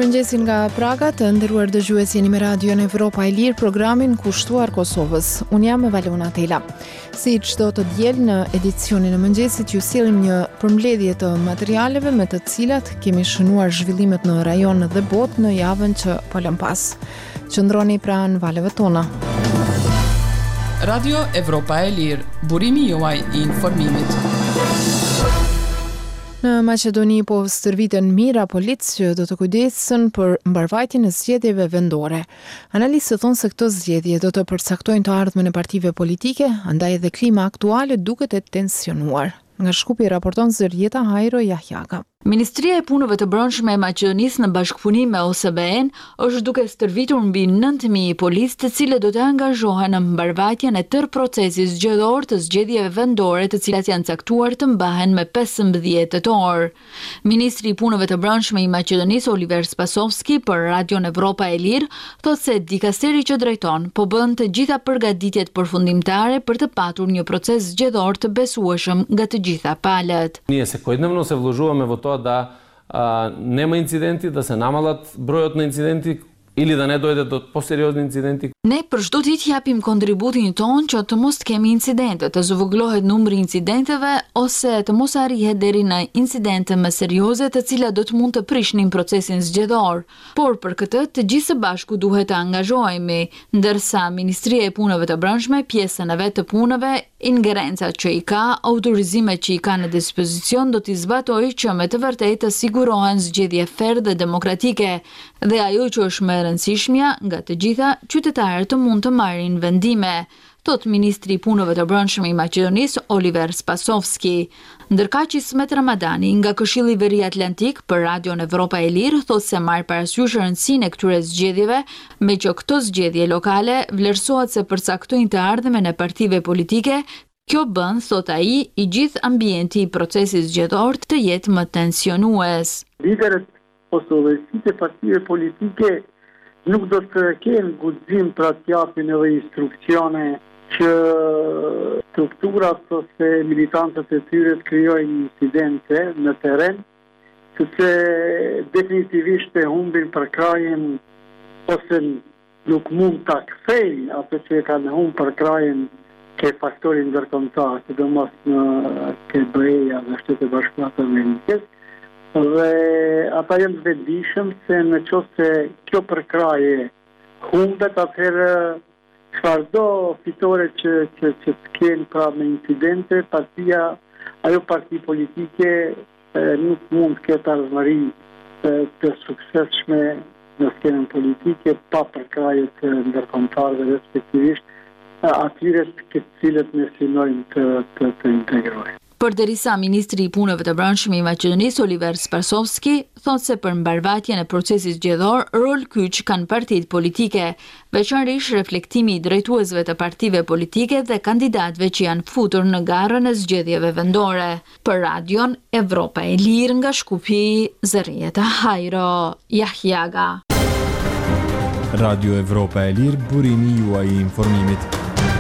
Mirëmëngjesin nga Praga, të nderuar dëgjues, jeni me Radion Evropa e Lirë, programin kushtuar Kosovës. Unë jam Valona Tela. Si çdo të diel në edicionin e mëngjesit ju sillim një përmbledhje të materialeve me të cilat kemi shënuar zhvillimet në rajon dhe botë në javën që po lëm pas. Qëndroni pranë valeve tona. Radio Evropa e Lirë, burimi juaj I informimit. Në Maqedoni po stërviten mira policë që do të kujdesen për mbarvajtjen e zgjedhjeve vendore. Analistët thonë se këto zgjedhje do të përcaktojnë të ardhmen e partive politike, andaj edhe klima aktuale duket e tensionuar. Nga Shkupi raporton Zërjeta Hajro Jahjaga. Ministria e Punëve të Brendshme e Maqedonisë në bashkëpunim me OSBE-n është duke stërvitur mbi 9.000 policë të cilët do të angazhohen në mbarvajtjen e tërë procesit zgjedhor të zgjedhjeve vendore të cilat janë caktuar të mbahen me 15 tetor. Ministri I Punëve të Brendshme I Maqedonisë Oliver Spasovski për Radion Evropa e Lirë thotë se dikasteri që drejton po bën të gjitha përgatitjet përfundimtare për të patur një proces zgjedhor të besueshëm nga të gjitha palët. Ние секојдневно се вложуваме во тоа да нема инциденти, да се намалат бројот на инциденти или да не дојде до посериозни инциденти. Ne për çdo ditë japim kontributin ton që të mos kemi incidente, të zëvogëlohet numri I incidenteve ose të mos arrihet deri në incidente më serioze të cilat do të mund të prishnin procesin zgjedhor. Por për këtë të gjithë së bashku duhet të angazhohemi, ndërsa Ministria e Punëve të Brendshme pjesën e vet të punëve, ingerencat që I ka, autorizimet që I ka në dispozicion do t'i zbatojë që me të vërtetë të sigurohen zgjedhje fair dhe demokratike dhe ajo që është më e rëndësishmja nga të gjitha qytetarët të mund të marrin vendime, thot Ministri I Punëve të Brendshme I Maqedonisë Oliver Spasovski. Ndërkaq Ismet Ramadani nga Këshilli I Veri Atlantik për Radion Evropa e Lirë thotë se marr parasysh rëndësinë e këtyre zgjedhjeve, me që këto zgjedhje lokale vlerësohet se përcaktojnë të ardhmen e partive politike. Kjo bën, thot ai, I gjithë ambienti I procesit zgjedhor të jetë më tensionues. Liderët Kosovës e partive politike nuk do të kenë guxim për të japin edhe instruksione që strukturat ose militantët e tyre të krijojnë incidente në terren, sepse definitivisht e humbin përkrajen ose nuk mund ta kthejnë atë që kanë humbur përkrajen ke faktorin ndërkombëtar, sidomos në BE-ja dhe Shtetet Bashkuara të Amerikës. Dhe ata janë vetëdijshëm se në qoftë se kjo përkraje humbet, atëherë çfarëdo fitore që të kenë pra me incidente, ajo parti politike nuk mund të ketë ardhmëri të suksesshme në skenën politike pa përkraje të ndërkombëtarëve, respektivisht atyre të cilët ne synojmë të integrojnë. Përderisa Ministri I Punëve të Brendshme I Maqedonisë Oliver Spasovski thotë se për mbarvajtjen e procesit zgjedhor rol kyç kanë partitë politike, veçanërisht reflektimi I drejtuesve të partive politike dhe kandidatëve që janë futur në garën e zgjedhjeve vendore. Për Radion Evropa e Lirë nga Shkupi, Zërjeta Hajro Jahjaga. Radio Evropa e Lirë, burimi juaj I informimit.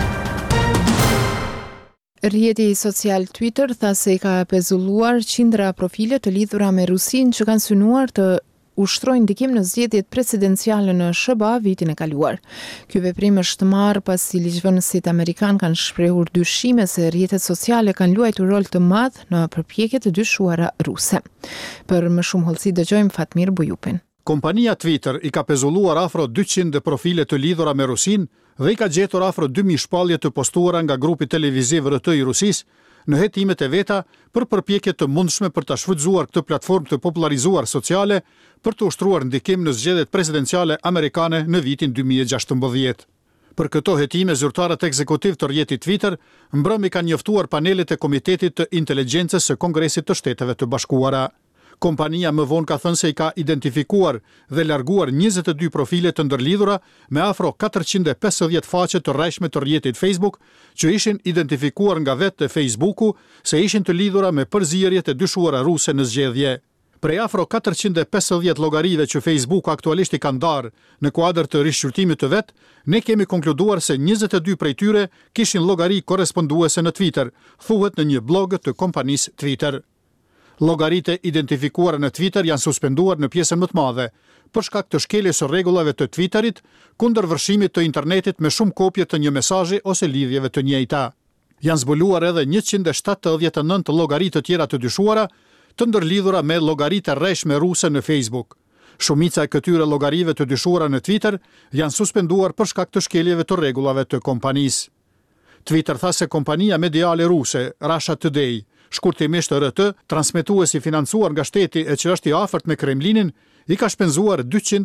Rrjeti social Twitter tha se I ka pezulluar qindra profile të lidhura me Rusinë që kanë synuar të ushtrojnë ndikim në zgjedhjet presidenciale në SBA vitin e kaluar. Ky veprim është marrë pasi ligjvënësit amerikan kanë shprehur dyshime se rrjetet sociale kanë luajtur rol të madh në përpjekjet të dyshuara ruse. Për më shumë hollësi dëgjojmë Fatmir Bujupin. Kompania Twitter I ka pezulluar afro 200 profile të lidhura me Rusinë dhe I ka gjetur afro 2000 shpallje të postuara nga grupi televiziv RT I Rusisë në hetimet e veta për përpjekje të mundshme për ta shfrytzuar këtë platformë të popularizuar sociale për të ushtruar ndikim në zgjedhjet presidenciale amerikane në vitin 2016. Për këto hetime, zyrtarët ekzekutiv të rrjetit Twitter mbrëmi kanë njoftuar panelet e Komitetit të Inteligjencës së Kongresit të Shteteve të Bashkuara. Kompania më vonë ka thënë se I ka identifikuar dhe larguar 22 profile të ndërlidhura me afro 450 faqe të rrejshme të rrjetit Facebook që ishin identifikuar nga vetë Facebooku se ishin të lidhura me përzierjet e dyshuara ruse në zgjedhje. Prej afro 450 llogarive që Facebook aktualisht I ka ndarë në kuadër të rishqyrtimit të vet, ne kemi konkluduar se 22 prej tyre kishin llogari korresponduese në Twitter, thuhet në një blog të kompanisë Twitter. Llogaritë identifikuara në Twitter janë suspenduar në pjesën më të madhe, për shkak të shkeljes së rregullave të Twitterit kundër vërshimit të internetit me shumë kopje të një mesazhi ose lidhjeve të njëjta. Janë zbuluar edhe 179 llogaritë të tjera të dyshuara, të ndërlidhura me llogaritë rreshme ruse në Facebook. Shumica e këtyre llogarive të dyshuara në Twitter janë suspenduar për shkak të shkeljeve të rregullave të kompanisë. Twitter tha se kompania mediale ruse, Russia Today, shkurtimisht RT, transmetuesi financuar nga shteti e që është i afërt me Kremlinin, i ka shpenzuar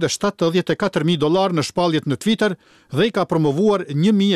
$274,000 në shpalljet në Twitter dhe i ka promovuar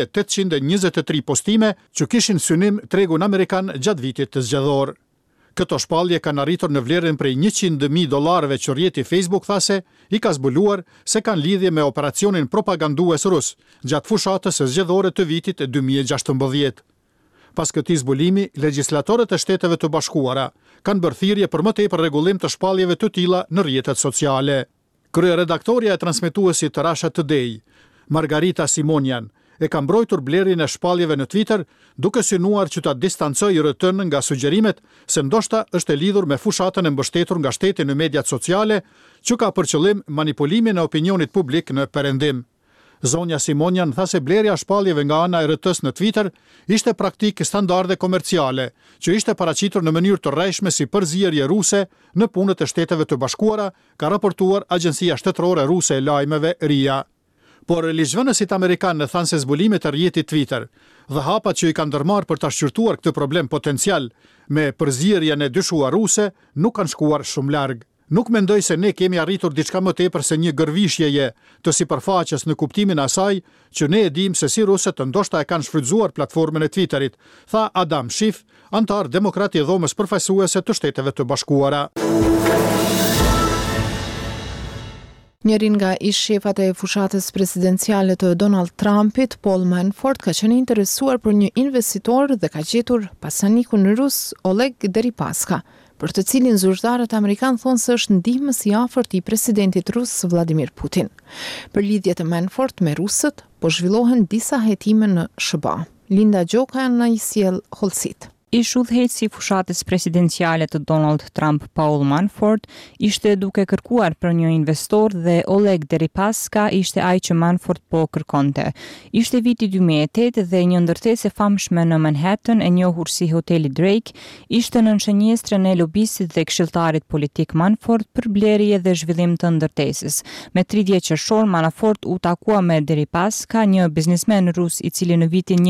1823 postime që kishin synim tregun amerikan gjatë vitit të zgjedhor. Këto shpallje kanë arritur në vlerën prej $100,000 që rjeti Facebook thase i ka zbuluar se kanë lidhje me operacionin propagandues rus gjatë fushatës së zgjedhore të vitit 2016. Pas këtij zbulimi, legjislatorët e Shteteve të Bashkuara kanë bërë thirrje për më tepër rregullim të shpalljeve të tilla në rrjetet sociale. Kryeredaktoria e transmetuesit të Russia Today, Margarita Simonian, e ka mbrojtur blerjen e shpalljeve në Twitter, duke synuar që ta distancojë RT-n nga sugjerimet se ndoshta është e lidhur me fushatën e mbështetur nga shteti në mediat sociale, që ka për qëllim manipulimin e opinionit publik në perëndim. Zonja Simonian tha se blerja e shpalljeve nga ana e RT-s në Twitter ishte praktikë standarde komerciale, që ishte paraqitur në mënyrë të rrejshme si përzierje ruse në punët e Shteteve të Bashkuara, ka raportuar Agjencia Shtetërore Ruse e Lajmeve RIA. Por ligjvënësit amerikanë thanë se zbulimet e rrjetit Twitter dhe hapat që i kanë ndërmarrë për ta shqyrtuar këtë problem potencial me përzierjen e dyshuar ruse nuk kanë shkuar shumë larg. Nuk mendoj se ne kemi arritur diçka më tepër se një gërvishjeje të sipërfaqes në kuptimin e asaj që ne e dimë se si rusët ndoshta e kanë shfrytzuar platformën e Twitterit, tha Adam Schiff, antar demokrat i dhomës përfaqësuese të Shteteve të Bashkuara. Njërin nga ish-shefat e fushatës presidenciale të Donald Trumpit, Paul Manafort, ka qenë interesuar për një investitor dhe ka gjetur pasanikun rus Oleg Deripaska, për të cilin zyrtarët amerikanë thonë se është ndihmës i afërt i presidentit rus Vladimir Putin. Për lidhjet e Manafort me rusët, po zhvillohen disa hetime në SBA. Linda Gjoka na i sjell hollësit. Ish udhëheqësi i fushatës presidenciale të Donald Trump, Paul Manafort, ishte duke kërkuar për një investor dhe Oleg Deripaska ishte ai që Manafort po kërkonte. Ishte viti 2008 dhe një ndërtesë e famshme në Manhattan, e njohur si Hoteli Drake, ishte në nxënjestrën e lobistit dhe këshilltarit politik Manafort për blerje dhe zhvillim të ndërtesës. Me 30 qershor, Manafort u takua me Deripaska, një biznesmen rus i cili në vitin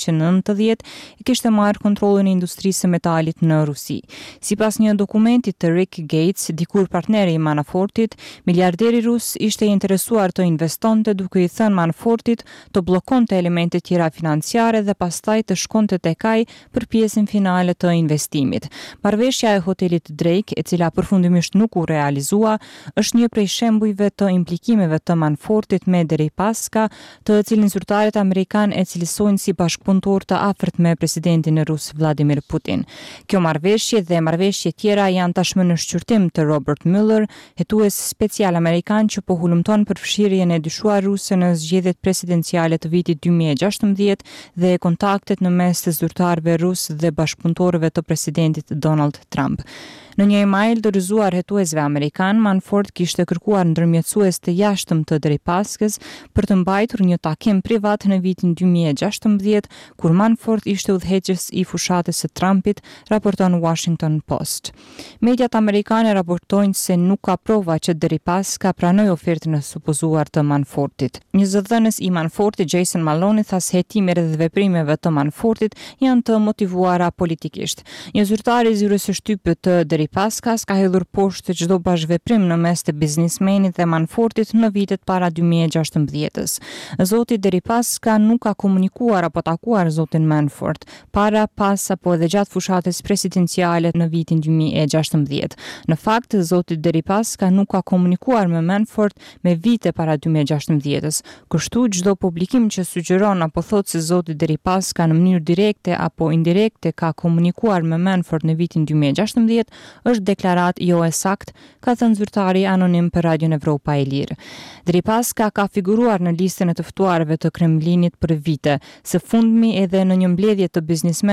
1990 i kishte marrë kontrollin e industrisë së metalit në Rusi. Sipas një dokumenti të Rick Gates, dikur partneri i Manafortit, miliarderi rus ishte interesuar të investonte duke i thënë Manafortit të bllokonte elemente tjera financiare dhe pastaj të shkonte tek ai për pjesën finale të investimit. Marrëveshja e Hotelit Drake, e cila përfundimisht nuk u realizua, është një prej shembujve të implikimeve të Manafortit me Deripaska, të cilin zyrtarët amerikanë e cilësojnë si bashkëpunëtor të afërt me presidentin e Rus Vladimir Putin. Kjo marrëveshje dhe marrëveshje tjera janë tashmë në shqyrtim të Robert Mueller, hetues special amerikan që po hulumton për fshirjen e dyshuar ruse në zgjedhjet presidenciale të vitit 2016 dhe kontaktet në mes të zyrtarëve rus dhe bashkëpunëtorëve të presidentit Donald Trump. Në një email dorëzuar hetuesve amerikan, Manafort kishte kërkuar ndërmjetësues të jashtëm të Deripaskës për të mbajtur një takim privat në vitin 2016, kur Manafort ishte udhëheqës i fushatës së Trumpit, raporton Washington Post. Mediat amerikane raportojnë se nuk ka prova që Deripaska pranoi ofertën e supozuar të Manafortit. Një zëdhënës i Manafortit, Jason Maloney, tha se hetimet dhe veprimeve të Manafortit janë të motivuara politikisht. Një zyrtar i zyrës së shtypit të Deripaskas ka hedhur poshtë çdo bashkëveprim në mes të biznismenit dhe Manafortit në vitet para 2016-s. Zoti Deripaska nuk ka komunikuar apo takuar zotin Manafort para, pas apo edhe gjatë fushatës presidenciale në vitin 2016. Në fakt, zoti Deripaska nuk ka komunikuar me Manafort me vite para 2016-s. Kështu çdo publikim që sugjeron apo thotë se zoti Deripaska në mënyrë direkte apo indirekte ka komunikuar me Manafort në vitin 2016 është deklarat jo e sakt, ka thënë zyrtari anonim për Radion Evropa e Lirë. Deripaska ka figuruar në listën e të ftuarëve të Kremlinit për vite, së fundmi edhe në një mbledhje të biznesmenëve kyç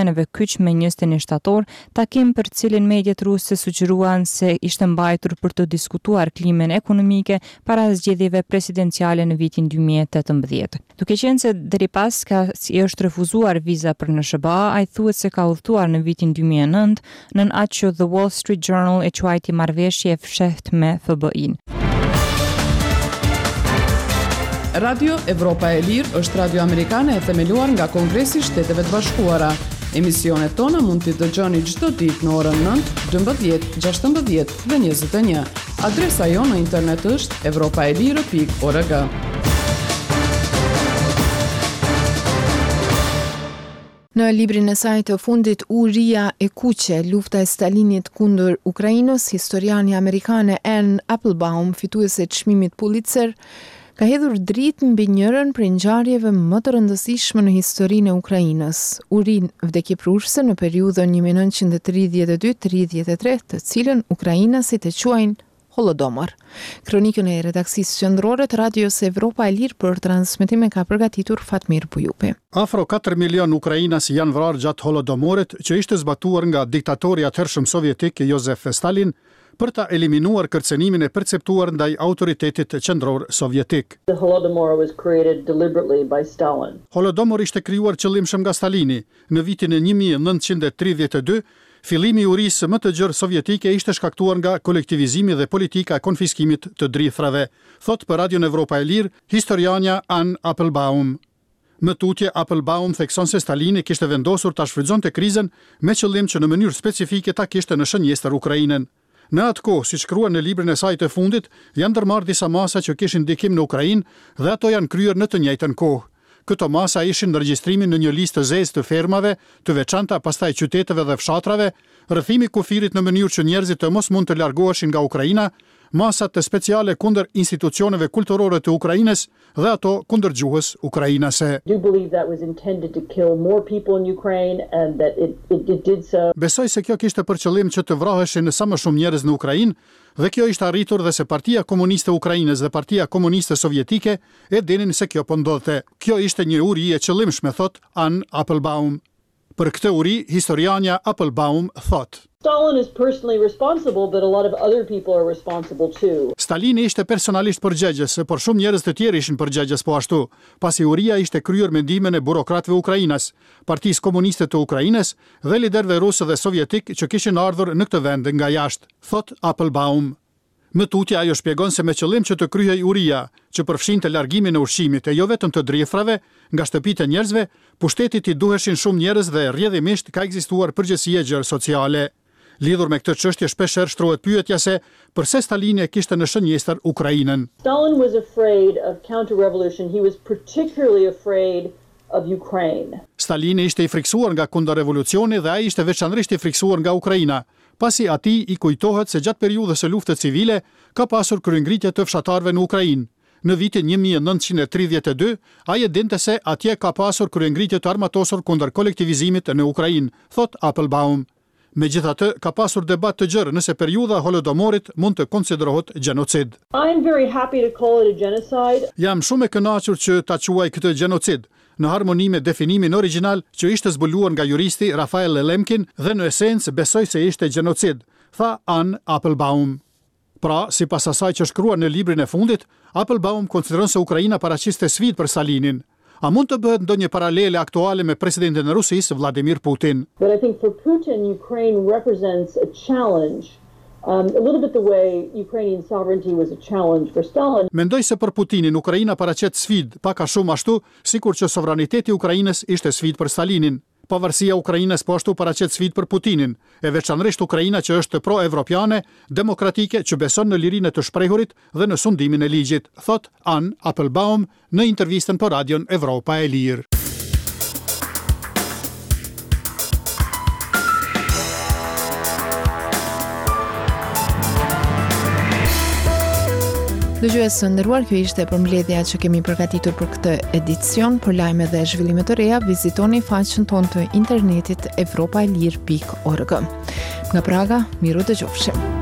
kyç me 21 shtator, takim për cilin mediat ruse sugjeruan se ishte mbajtur për të diskutuar klimën ekonomike para zgjedhjeve presidenciale në vitin 2018. Duke qenë se Deripaska si është refuzuar viza për NSHB, ai thuhet se ka udhëtuar në vitin 2009, nën atë që The Wall Street Journal e quajti marrëveshje e fshehtë me FBI-n. Radio Evropa e Lirë është radio amerikane e themeluar nga Kongresi i Shteteve të Bashkuara. Emisionet tona mund t'i dëgjoni çdo ditë në orën 9, 12, 16 dhe 21. Adresa jonë në internet është europaelire.org. Në librin e saj të fundit Uria e kuqe, lufta e Stalinit kundër Ukrainës, historiani amerikane Anne Applebaum, fituese të çmimit Pulitzer, ka hedhur dritë mbi njërin prej ngjarjeve më të rëndësishme në historinë e Ukrainës, Urin vdekjeprurse në periudhën 1932-33, të cilën ukrainasit e quajnë Holodomor. Kronikën e redaksisë qendrore të Radios Evropa e Lirë për transmetime ka përgatitur Fatmir Bujupi. Afro 4 milion ukrainas janë vrarë gjatë Holodomorit, që ishte zbatuar nga diktatori atëhershëm sovjetik Josef Stalin, për ta eliminuar kërcenimin e perceptuar ndaj autoritetit qendror sovjetik. The Holodomor was created deliberately by Stalin. Holodomor ishte krijuar qëllimshëm nga Stalini. Në vitin e 1932, fillimi i urisë më të gjerë sovjetike ishte shkaktuar nga kolektivizimi dhe politika e konfiskimit të drithrave, thot për Radion Evropa e Lirë historianja Anne Applebaum. Më tutje, Applebaum thekson se Stalini kishte vendosur ta shfrytëzonte krizën me qëllim që në mënyrë specifike ta kishte në shënjestër Ukrainën. Në atë kohë, si shkruan në librin e saj të fundit, janë ndërmarrë disa masa që kishin ndikim në Ukrainë dhe ato janë kryer në të njëjtën kohë. Këto masa ishin në regjistrimin në një listë të zezë të fermave, të veçanta, pastaj qyteteve dhe fshatrave, rrëthimi kufirit në mënyrë që njerëzit të mos mund të largoheshin nga Ukraina, masat të speciale kundër institucioneve kulturore të Ukrainës dhe ato kundër gjuhës ukrainase. Besoj se kjo kishte për qëllim që të vraheshin sa më shumë njerëz në Ukrainë dhe kjo ishte arritur dhe se Partia Komuniste e Ukrainës dhe Partia Komuniste Sovjetike e dinin se kjo po ndodhte. Kjo ishte një uri e qëllimshme, thot Anne Applebaum. Për këtë uri, historianja Applebaum thot: Stalin is personally responsible, but a lot of other people are responsible too. Stalini ishte personalisht përgjegjës, por shumë njerëz të tjerë ishin përgjegjës po ashtu, pasi uria ishte kryer me ndihmën e burokratëve ukrainas, Partisë Komuniste të Ukrainës dhe liderëve rusë dhe sovjetik që kishin ardhur në këtë vend nga jashtë, thot Applebaum. Më tutje ajo shpjegon se me qëllim që të kryhej uria, që përfshinte largimin e ushqimit e jo vetëm të drithrave nga shtëpitë e njerëzve, pushtetit I duheshin shumë njerëz dhe rrjedhimisht ka ekzistuar përgjegjësie gjërë sociale. Lidhur me këtë çështje shpeshherë shtrohet pyetja se pse Stalini e kishte në shënjestër Ukrainën. Stalin was afraid of counter-revolution. He was particularly afraid of Ukraine. Stalini ishte I friksuar nga kundërrevolucioni dhe ai ishte veçanërisht I friksuar nga Ukraina, pasi atij I kujtohet se gjatë periudhës së luftës civile ka pasur kryengritje të fshatarëve në Ukrainë. Në vitin 1932, ai e dinte se atje ka pasur kryengritje të armatosur kundër kolektivizimit në Ukrainë, thot Applebaum. Megjithatë, ka pasur debat të gjerë nëse periudha Holodomorit mund të konsiderohet genocid. I am very happy to call it a genocide. Jam shumë e kënaqur që ta quaj këtë genocid, në harmoni me definimin origjinal që ishte zbuluar nga juristi Rafael Lemkin dhe në esencë besoj se ishte genocid, tha Anne Applebaum. Pra, sipas asaj që shkruan në librin e fundit, Applebaum konsideron se Ukraina paraqiste sfidë për Stalinin. A mund të bëhet ndonjë paralele aktuale me presidentin e Rusisë, Vladimir Putin? But I think for Putin, Ukraine represents a challenge. A little bit the way Ukrainian sovereignty was a challenge for Stalin. Mendoj se për Putinin Ukraina paraqet sfidë, pak a shumë ashtu, sikur që sovraniteti I Ukrainës ishte sfidë për Stalinin. Pavarësia Ukrainës po ashtu paraqet sfidë për Putinin, e veçanërisht Ukraina që është pro-evropiane, demokratike, që beson në lirinë e të shprehurit dhe në sundimin e ligjit, thot Anne Applebaum në intervistën për Radion Evropa e Lirë. Dëgjues të nderuar, kjo ishte përmbledhja që kemi përgatitur për këtë edicion. Për lajme dhe zhvillime të reja, vizitoni faqen tonë të internetit europaelir.org. Nga Praga, miru dëgjofshim.